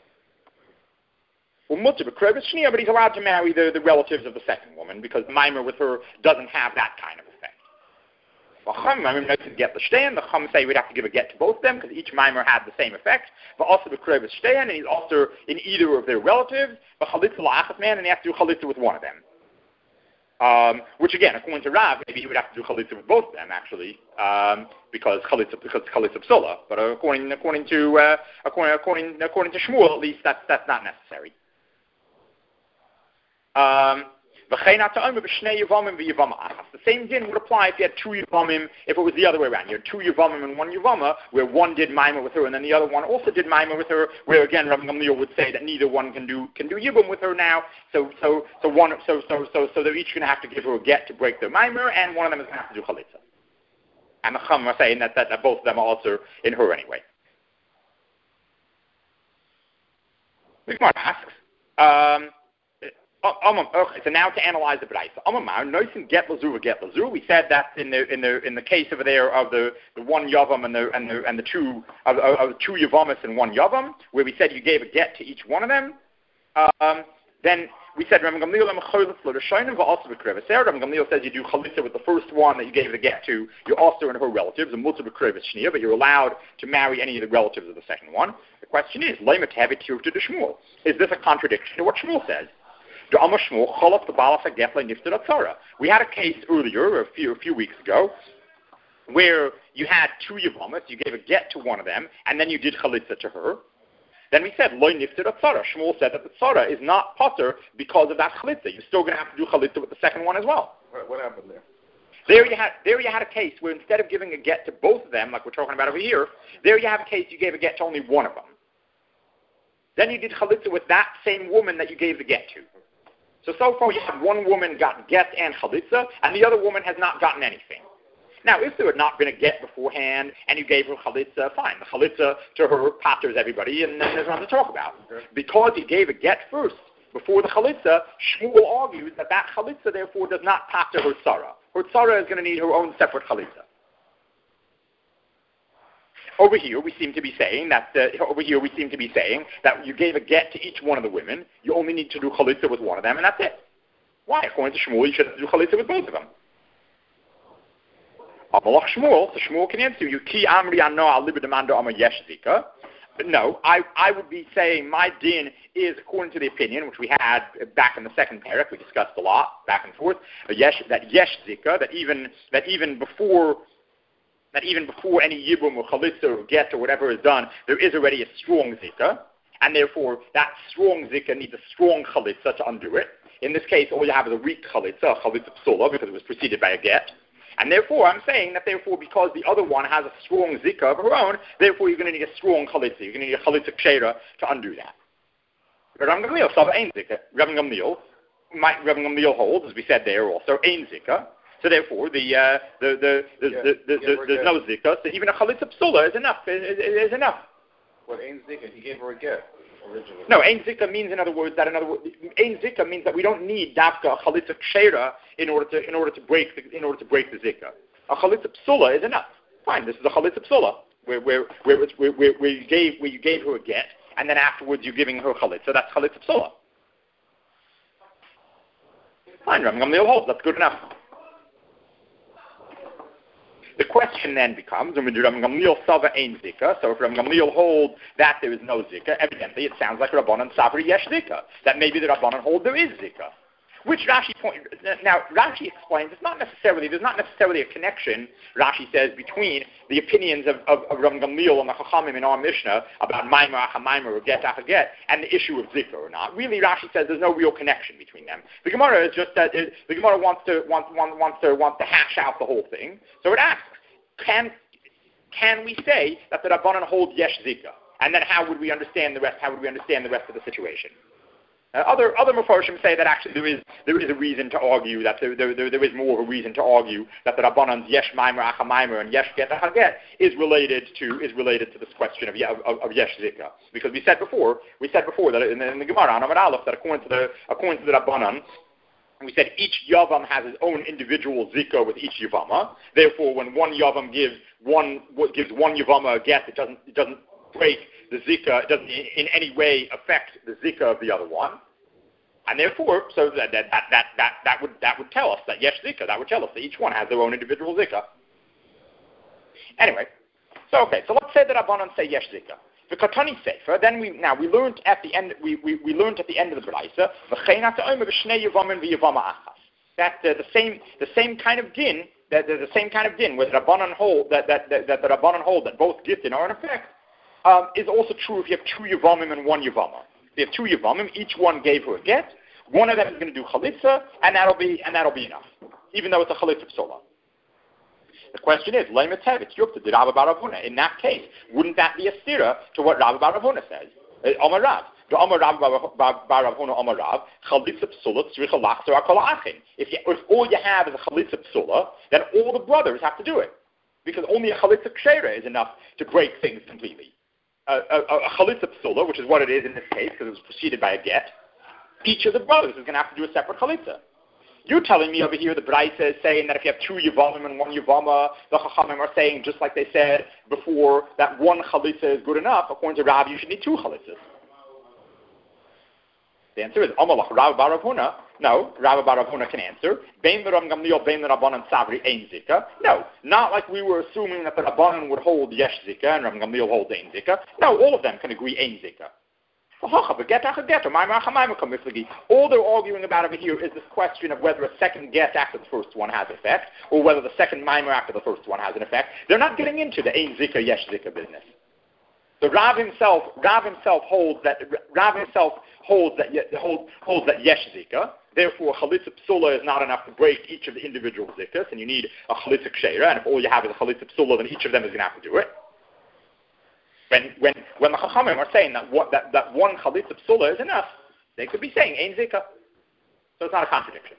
But he's allowed to marry the relatives of the second woman because the mimer with her doesn't have that kind of effect. The Chum say we'd have to give a get to both of them because each mimer had the same effect. But also the Krevis Shtein, and he's also in either of their relatives. But Chalitza La'achas man, and he has to do Chalitza with one of them. Which again, according to Rav, maybe he would have to do Chalitza with both of them actually, because Chalitza Psula. But according to Shmuel, at least that's not necessary. The same din would apply if you had two Yavamim, if it was the other way around. You had two Yavamim and one Yavama, where one did mimer with her and then the other one also did mimer with her, where again Rav Gamliel would say that neither one can do Yibum with her now, so they're each going to have to give her a get to break their mimer, and one of them is going to have to do Chalitza. And the Chum are saying that both of them are also in her anyway. The Gemara asks, okay, so now to analyze the Braisa. We said that in the case over there of the one Yavam and the two Yavamis and one Yavam, where we said you gave a get to each one of them. Then we said Rav Gamliel says you do chalitza with the first one that you gave the get to. You're also in her relatives, and but you're allowed to marry any of the relatives of the second one. The question is, is this a contradiction to what Shmuel says? We had a case earlier, a few weeks ago, where you had two Yavamas, you gave a get to one of them, and then you did chalitza to her. Then we said, loy nifter atzara. Shmuel said that the tzara is not potter because of that chalitza. You're still going to have to do chalitza with the second one as well. What happened there? There you had a case where instead of giving a get to both of them, like we're talking about over here, there you have a case you gave a get to only one of them. Then you did chalitza with that same woman that you gave the get to. So far you have one woman got get and chalitza, and the other woman has not gotten anything. Now, if there had not been a get beforehand and you gave her chalitza, fine. The chalitza to her patters everybody, and then there's nothing to talk about. Okay. Because you gave a get first before the chalitza, Shmuel argues that chalitza therefore does not patter her tzara. Her tzara is going to need her own separate chalitza. Over here, we seem to be saying that you gave a get to each one of the women. You only need to do chalitza with one of them, and that's it. Why? According to Shmuel, you should do chalitza with both of them. Amalach Shmuel, so Shmuel can answer you. Ki amri ano al libedamando ama yesh zika. But no, I would be saying my din is according to the opinion which we had back in the second parak. We discussed a lot back and forth. That yesh zika, that even before any yibum or chalitza or get or whatever is done, there is already a strong zika, and therefore that strong zika needs a strong chalitza to undo it. In this case, all you have is a weak chalitza, a chalitza psula, because it was preceded by a get. And therefore, I'm saying that because the other one has a strong zika of her own, therefore you're going to need a strong chalitza. You're going to need a chalitza kshera to undo that. Rabban Gamliel holds, as we said there also, ein zika. So therefore, there's no zika. So even a chalitza psula is enough. Is enough. What ein zika? He gave her a get originally. No, ein zika means, ein zika means that we don't need dafka a chalitza kshera in order to break the zika. A chalitza psula is enough. Fine, this is a chalitza psula where you gave her a get, and then afterwards you're giving her chalitza. That's chalitza psula. Fine, Rabban Gamliel holds that's good enough. The question then becomes, so if Rabban Gamliel holds that there is no zika, evidently it sounds like Rabbanan Savri Yesh zika, that maybe the Rabbanan hold there is zika. Which Rashi explains there's not necessarily a connection, Rashi says, between the opinions of Rabban Gamliel and the Chachamim in our Mishnah about Maimer, Achamaimah, or Get, Achaget, and the issue of zika or not. Really, Rashi says there's no real connection between them. The Gemara is just that the Gemara wants to hash out the whole thing. So it asks, can we say that the Rabbanan hold Yesh Zika? And then how would we understand the rest? How would we understand the rest of the situation? Other Mefarshim say that actually there is a reason to argue that there is more of a reason to argue that the Rabbanan's Yesh Maimer Achamaimah and Yesh Get Achaget is related to this question of Yesh Zika, because we said before that in the Gemara on Amar Aleph that according to the Rabbanan, we said each Yavam has his own individual zika with each Yavama. Therefore, when one Yavam gives one Yavama a get, it doesn't break the zika. It doesn't in any way affect the zika of the other one. And therefore, so that would tell us that yesh zika. That would tell us that each one has their own individual zika. Anyway, so let's say that Rabbanan say yesh zika. The Katani Sefer. Then we learned at the end. We learned at the end of the Braisa that the same kind of din. That the same kind of din with Rabbanan hold that the Rabbanan hold that both gittin are in effect is also true if you have two Yavamim and one Yavama. If you have two Yavamim, each one gave her a get. One of them is going to do chalitza, and that'll be enough, even though it's a chalitza psola. The question is, in that case, wouldn't that be a stira to what Rabbi Bar Ravuna says? Amar Rav. If all you have is a chalitza psula, then all the brothers have to do it, because only a chalitza kshera is enough to break things completely. A chalitza psula, which is what it is in this case, because it was preceded by a get, each of the brothers is going to have to do a separate chalitza. You're telling me over here the Braisa is saying that if you have two Yavamim and one Yavama, the Chachamim are saying, just like they said before, that one Chalitza is good enough. According to Rav, you should need two Chalitzas. The answer is, Amalach Rav Bar Ravuna. No, Rav Bar Ravuna can answer. Bein the Rabban Gamliel, bein the Rabbanan Savri, ein Zika. No, not like we were assuming that the Rabbanan would hold Yesh Zika and Rabban Gamliel hold ein Zika. No, all of them can agree ein Zika. All they're arguing about over here is this question of whether a second get after the first one has effect, or whether the second mimer after the first one has an effect. They're not getting into the Ein Zika, Yesh Zika business. So Rav himself holds that Yesh Zika. Therefore, Chalitza Psula is not enough to break each of the individual zikas, and you need a Chalitza Kshera, and if all you have is a Chalitza Psula, then each of them is going to have to do it. When the Chachamim are saying that one Chalitza Psula is enough, they could be saying Ein Zika. So it's not a contradiction.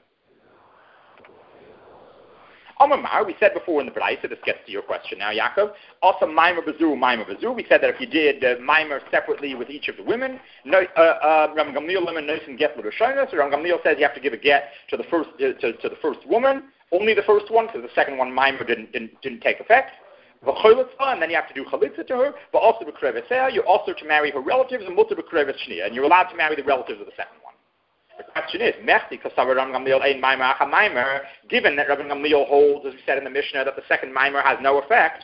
Amar, we said before in the Braisa, this gets to your question now, Yaakov. Also, Maimer Bazu. We said that if you did Maimer separately with each of the women, Ram Gamliel Lemon Noisen Get L'Roshonos, so Ram Gamliel says you have to give a get to the first woman, only the first one, because the second one Maimer didn't take effect. And then you have to do chalitza to her, but also b'krevetzeha, you're also to marry her relatives and mutter b'krevet shnia, and you're allowed to marry the relatives of the second one. The question is, given that Rabbi Gamliel holds, as we said in the Mishnah, that the second mimer has no effect,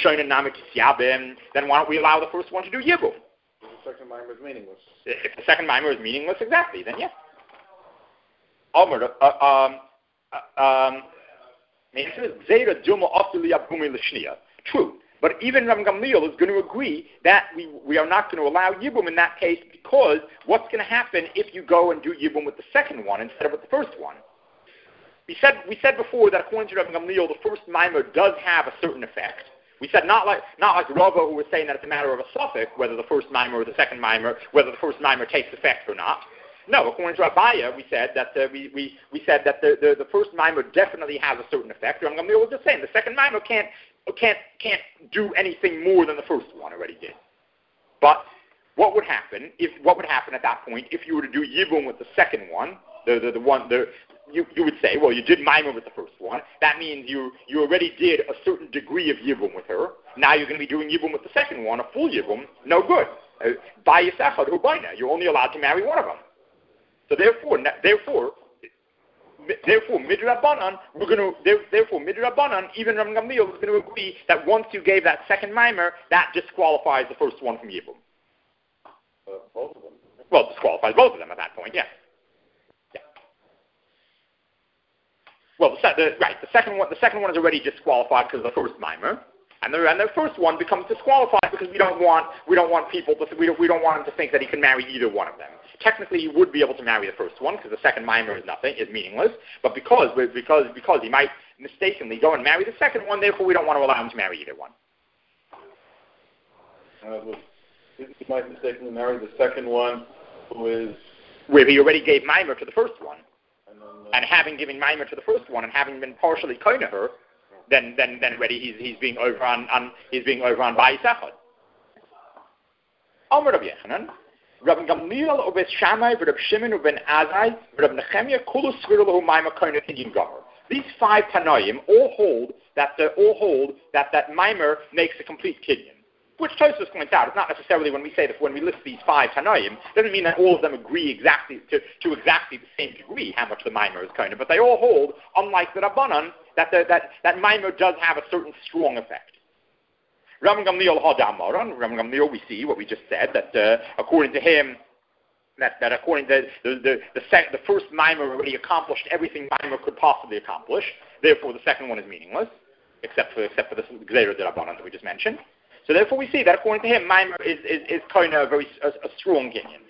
then why don't we allow the first one to do yibum? The second mimer is meaningless. If the second mimer is meaningless, exactly, then yes. True. But even Rabbi Gamliel is going to agree that we are not going to allow Yibum in that case, because what's going to happen if you go and do Yibum with the second one instead of with the first one? We said before that according to Rabbi Gamliel, the first mimer does have a certain effect. We said not like Rava, who was saying that it's a matter of a suffix, whether the first mimer or the second mimer, whether the first mimer takes effect or not. No, according to Abaya, we said that the first mimer definitely has a certain effect. Rabbi Gamliel was just saying the second mimer can't do anything more than the first one already did. But what would happen at that point if you were to do Yibum with the second one? You would say, well, you did Mimer with the first one. That means you already did a certain degree of Yibum with her. Now you're going to be doing Yibum with the second one, a full Yibum. No good. You're only allowed to marry one of them. So therefore, midrabanan, even Rabbi Gamliel is going to agree that once you gave that second mimer, that disqualifies the first one from Yibum. Both of them. Well, disqualifies both of them at that point, yeah. Well, the second one is already disqualified because of the first mimer, and the first one becomes disqualified because we don't want people to we don't want him to think that he can marry either one of them. Technically, he would be able to marry the first one because the second mimer is meaningless. But because he might mistakenly go and marry the second one, therefore we don't want to allow him to marry either one. He might mistakenly marry the second one, where he already gave mimer to the first one, and having given mimer to the first one and having been partially kind to her, then already he's being over on Bayis Echad. Amar Rabbi Yechanan. Rabbi Gamliel or Beis Shammai, Rabbi Shimon or Ben Azai, Rabbi Nechemia, Kulu Svirlahu Maimah Koina Kinyan Gomer. These five Tanoim all hold that Maimah makes a complete Kinyan. Which Tosfos points out, it's not necessarily when we list these five Tanoim, doesn't mean that all of them agree exactly to exactly the same degree how much the Maimah is Koina, but they all hold, unlike the Rabbanan, that Maimah does have a certain strong effect. Rabbi Gamliel we see what we just said, that according to him, that according to the first mimer already accomplished everything mimer could possibly accomplish. Therefore, the second one is meaningless, except for the Gzeira de Rabbanan that we just mentioned. So therefore, we see that according to him, mimer is kind of a strong Kinyan.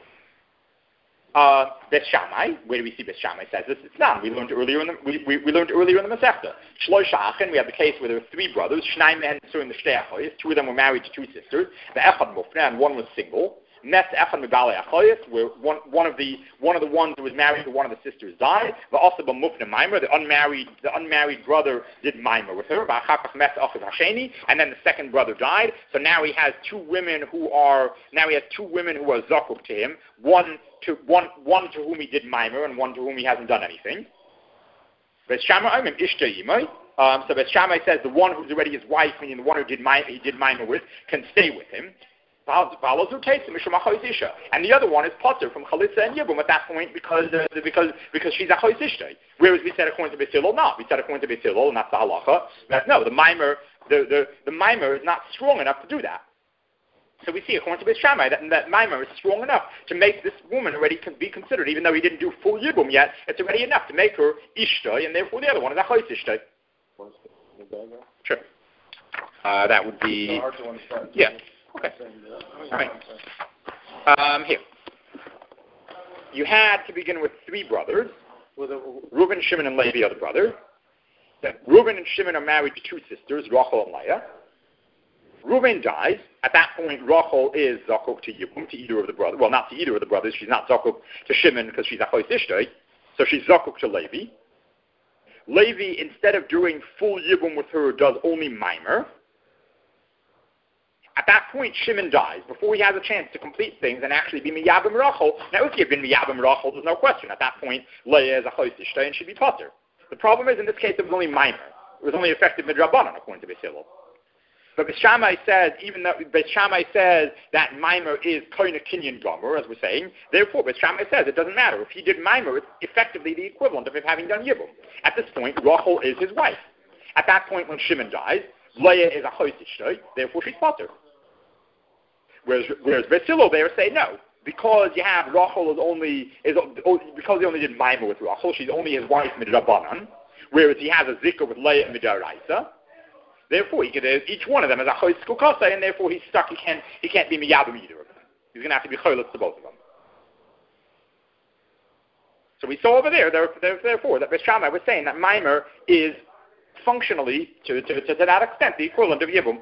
Beis Shammai, where do we see Beis Shammai says this? It's not. We learned earlier in the Masechta. Shloisha Achin, we have the case where there were three brothers. Shnai men in the Shtei Two of them were married to two sisters. The Echad Mufna, and one was single. Mes Echad Mibale Achoyes, where one of the ones who was married to one of the sisters died. The Asaba Mufna Maimer, the unmarried brother did Maimer with her. Mes Achad Hasheni, and then the second brother died. So now he has two women who are zakuk to him. One to whom he did Maimer and one to whom he hasn't done anything. Beis Shammai so Beis Shammai says the one who's already his wife, meaning the one who he did Maimer with, can stay with him. And the other one is Potter from Chalitza and Yibum at that point because she's a Chalitza. Whereas we said according to Beis Hillel, not. We said according to Beis Hillel, and that's the halacha, that no, the mimer is not strong enough to do that. So we see, according to Beis Shammai, that Maimer is strong enough to make this woman already be considered, even though he didn't do full Yibum yet, it's already enough to make her Ishtay, and therefore the other one is Achos Ishtay. Sure. That would be... hard to understand. Yeah. Okay. All right. Here. You had to begin with 3 brothers. Reuben, Shimon, and Levi are the brothers. Reuben and Shimon are married to 2 sisters, Rachel and Leah. Reuben dies. At that point, Rachel is Zakuk to Yibum, to either of the brothers. Well, not to either of the brothers. She's not Zakuk to Shimon because she's Achos Ishtay. So she's Zakuk to Levi. Levi, instead of doing full Yibum with her, does only Maimer. At that point, Shimon dies before he has a chance to complete things and actually be Miyabim Rachel. Now, if he had been Miyabim Rachel, there's no question. At that point, Leah is Achos Ishtay and she'd be Potter. The problem is, in this case, it was only Maimer. It was only effective Midrabanan, according to Beis Hillel. But Beis Shammai says, even though Beis Shammai says that Maimer is Koine Kinyan Gomer, as we're saying, therefore Beis Shammai says it doesn't matter. If he did Maimer, it's effectively the equivalent of him having done Yibum. At this point, Rachel is his wife. At that point, when Shimon dies, Leah is Achos Ishtay, therefore she's Potter. Whereas Beis Hillel, they say no. Because you have Rachel because he only did Maimer with Rachel, she's only his wife Midrabanan, whereas he has a Zikr with Leah Midaraisa. Therefore, each one of them is a Achos Kukasa, and therefore he's stuck. He can't be Miyabim either of them. He's going to have to be Cholos to both of them. So we saw over there, therefore, that Beis Shammai was saying that Maimer is functionally, to that extent, the equivalent of Yibum.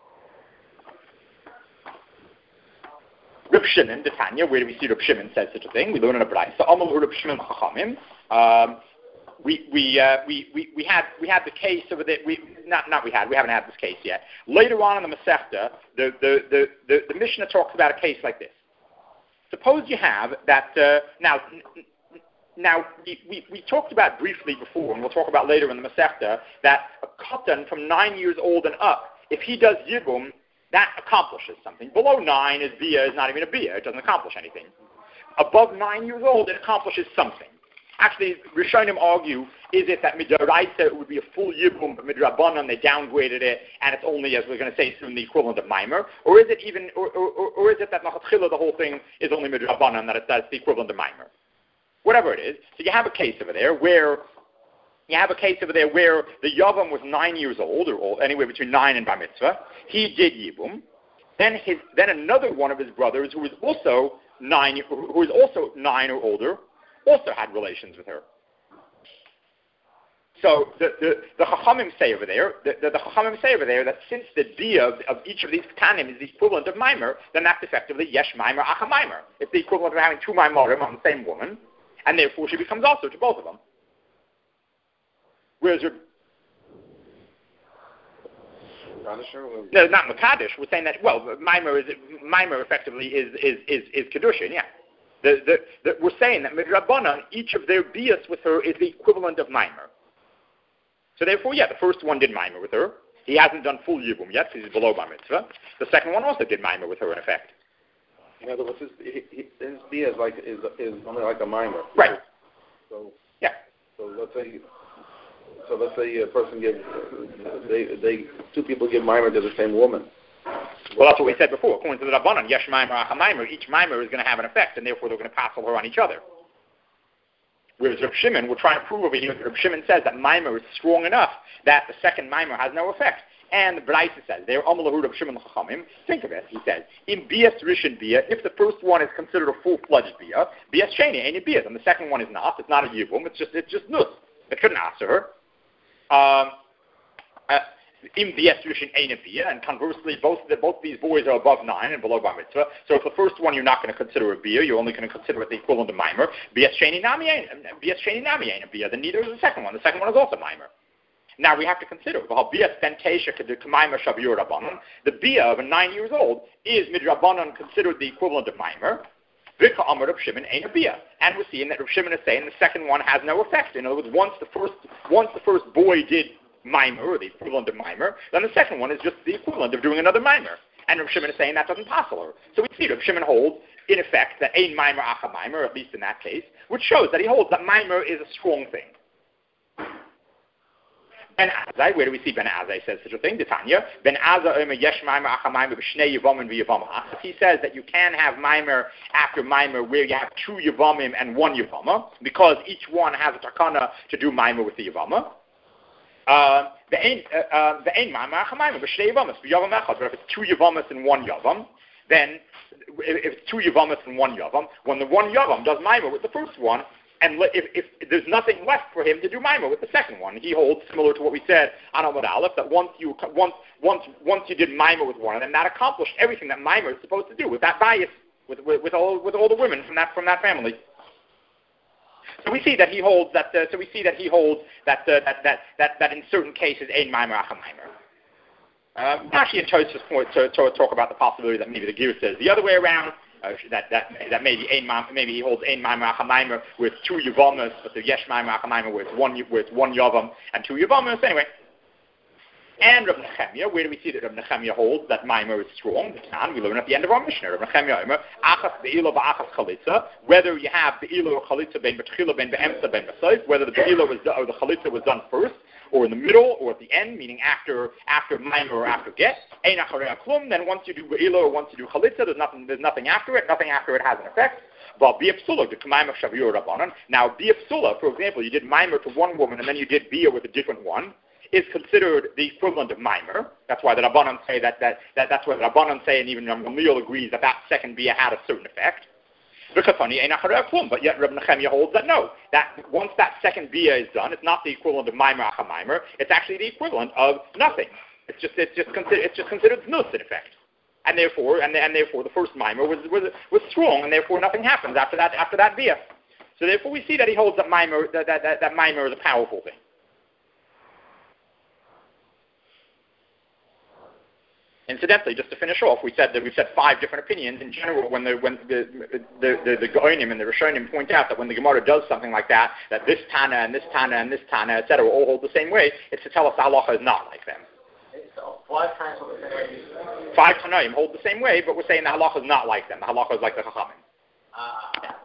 Reb Shimon, the Tanya, where do we see Reb Shimon says such a thing? We learn in a Braisa. Amal Reb Shimon Chachamim. We had the case over there. We haven't had this case yet. Later on in the Masechta, the Mishnah talks about a case like this. Suppose you have that now we talked about briefly before, and we'll talk about later in the Masechta, that a katan from 9 years old and up, if he does Yibum, that accomplishes something. Below 9 is Bia, is not even a Bia. It doesn't accomplish anything. Above 9 years old, it accomplishes something. Actually, Rishonim argue, is it that Midoraisa it would be a full Yibum, but Midrabanan they downgraded it, and it's only, as we're going to say soon, the equivalent of Maimer? Or is it even, or is it that Machatchila, the whole thing, is only Midrabanan, that it's the equivalent of Maimer? Whatever it is. So you have a case over there where the Yavam was 9 years old, or anywhere between 9 and Bar Mitzvah. He did Yibum. Then another one of his brothers, who was also 9 or older, also had relations with her. So the Chachamim say over there, that since the dia of each of these Ketanim is the equivalent of Maimer, then that's effectively Yesh Maimer Acha Maimer. It's the equivalent of having 2 Maimerim on the same woman, and therefore she becomes also to both of them. Whereas no, not Makadish. We're saying that Maimer effectively is Kedushin, yeah. We're saying that Midrabanan, each of their bias with her is the equivalent of Maimer. So therefore, yeah, the first one did Maimer with her. He hasn't done full Yibum yet because he's below Bar Mitzvah. The second one also did Maimer with her in effect. In other words, his bias is only like a Maimer. Right. So yeah. So let's say a person gives, 2 people give Maimer to the same woman. Well, that's what we said before. According to the Rabbanan, Yesh Maimer Acha Maimer, each Maimer is going to have an effect, and therefore they're going to passel her on each other. Whereas Reb Shimon, we're trying to prove over here, Reb Shimon says that Maimer is strong enough that the second Maimer has no effect. And the Braisa says, there, Amalahu Reb Shimon Chachamim, think of it, he says, in Bias Rishon Bia, if the first one is considered a full-fledged Bia, Bias Sheni ain't a Bia, and the second one is not. It's not a Yibum, it's just Nus. It couldn't answer her. In the Yesrushin ain't a Bia, and conversely, both these boys are above 9 and below Bar Mitzvah. So if the first one you're not going to consider a Bia, you're only going to consider it the equivalent of Maimer. Bias Sheni Nami ain't a Bia, then neither is the second one. The second one is also Maimer. Now we have to consider the Bia of a 9 years old is Midrabanan considered the equivalent of Maimer. Vika Amar Reb Shimon ain't a Bia, and we're seeing that Reb Shimon is saying the second one has no effect. In other words, once the first boy did Maimer, or the equivalent of Maimer, then the second one is just the equivalent of doing another Maimer. And Reb Shimon is saying that doesn't passel her. So we see Reb Shimon holds, in effect, that ein Maimer Acha Maimer, at least in that case, which shows that he holds that Maimer is a strong thing. Ben Azai, where do we see Ben Azai says such a thing? Tanya. Ben Azai Omer Yesh Maimer Acha Maimer B'Shnei Yevamim v'Yevamah. He says that you can have Maimer after Maimer where you have 2 Yevamim and 1 Yevamah, because each one has a takana to do Maimer with the Yevamah. The Ein Maimer Acha Maimer B'Shnei Yevamas v'Yavam Echad. But if it's 2 Yevamas and 1 Yavam, then if it's 2 Yavamas and 1 Yavam, when the 1 Yavam does Maimer with the first one, and if there's nothing left for him to do Maimer with the second one, he holds similar to what we said on Amud Aleph, that once you did Maimer with one, and then that accomplished everything that Maimer is supposed to do with that bias, with all the women from that family. So we see that he holds that. That in certain cases, ein Maimer acha Maimer. Rashi and Tosfos point to talk about the possibility that maybe the Ger says the other way around. That maybe he holds ein Maimer acha Maimer with 2 Yevamas, but the Yesh Maimer acha Maimer with one Yavam and 2 Yevamas. Anyway, and Reb Nechemia, where do we see that Reb Nechemia holds that Maimer is strong? We learn at the end of our Mishnah. Reb Nechemia Omer achas be'ila v'achas chalitza. Whether you have be'ila or chalitza ben betchila ben be'emtza ben b'soif, whether the be'ila or the chalitza was done first, or in the middle, or at the end, meaning after Maimer or after Get. Ein acharei klum. Then once you do be'ila or once you do chalitza, there's nothing after it. Nothing after it has an effect. Now, bia psula, for example, you did Maimer to one woman and then you did bia with a different one, is considered the equivalent of Maimer. That's why the Rabbanan say that's what the Rabbanan say, and even Gamliel agrees that second bia had a certain effect. But yet Reb Nechemia holds that no, that once that second bia is done, it's not the equivalent of Maimer acha Maimer. It's actually the equivalent of nothing. It's just considered nus in effect. And therefore the first Maimer was strong, and therefore nothing happens after that bia. So therefore we see that he holds that Maimer that Maimer is a powerful thing. Incidentally, just to finish off, we've said 5 different opinions in general. When the Gaonim and the Rishonim point out that when the Gemara does something like that this Tana and this Tana and this Tana, etc., all hold the same way, it's to tell us the halacha is not like them. So 5 times hold the same way. 5 Tanaim hold the same way, but we're saying the halacha is not like them. The halacha is like the Chachamim.